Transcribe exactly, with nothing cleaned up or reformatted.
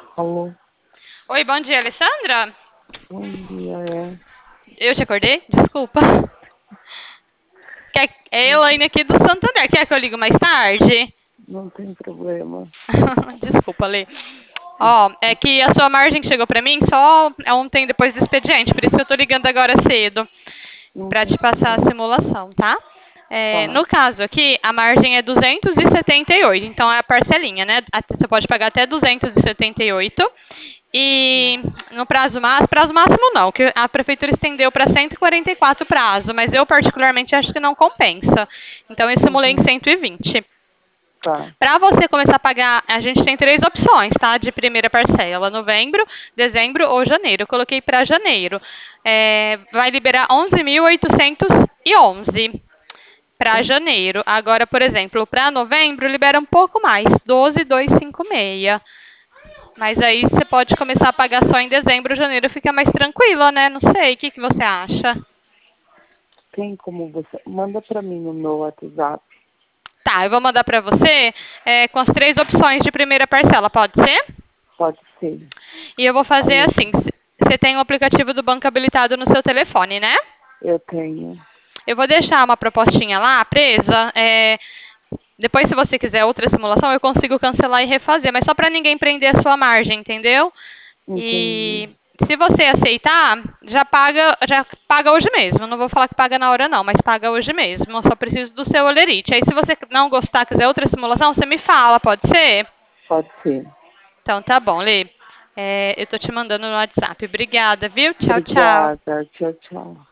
Alô, Oi, bom dia, Alessandra. bom dia, é. Eu te acordei? Desculpa. Quer... É a Elaine aqui do Santander. Quer que eu ligo mais tarde? Não tem problema. Desculpa, Lê. Ó, é que a sua margem chegou pra mim só ontem depois do expediente, por isso que eu tô ligando agora cedo Não pra tem te passar a problema. simulação, tá? É, Tá, no caso aqui, a margem é duzentos e setenta e oito, então é a parcelinha, né? Até- Você pode pagar até duzentos e setenta e oito. E no prazo máximo, prazo máximo não, que a prefeitura estendeu para cento e quarenta e quatro prazo, mas eu particularmente acho que não compensa. Então eu simulei em uhum, cento e vinte. tá. Para você começar a pagar, a gente tem três opções, tá? De primeira parcela: novembro, dezembro ou janeiro. Eu coloquei para janeiro. É, vai liberar onze mil oitocentos e onze para Hum, janeiro. Agora, por exemplo, para novembro libera um pouco mais, doze mil duzentos e cinquenta e seis. Mas aí você pode começar a pagar só em dezembro, janeiro fica mais tranquila, né? Não sei, o que, que você acha? Tem como você. Manda pra mim no meu WhatsApp. Tá, eu vou mandar para você é, com as três opções de primeira parcela, pode ser? Pode ser. E eu vou fazer Aí, assim: você tem o aplicativo do banco habilitado no seu telefone, né? eu tenho. Eu vou deixar uma propostinha lá presa. é, Depois, se você quiser outra simulação, eu consigo cancelar e refazer, mas só para ninguém prender a sua margem, entendeu? Entendi. E se você aceitar, já paga, já paga hoje mesmo. Não vou falar que paga na hora não, mas paga hoje mesmo. Eu só preciso do seu olerite. Aí se você não gostar, quiser outra simulação, você me fala, pode ser? Pode ser. Então tá bom, Lê. É, eu tô te mandando no WhatsApp. Obrigada, viu? Tchau, tchau. Obrigada. Tchau, tchau.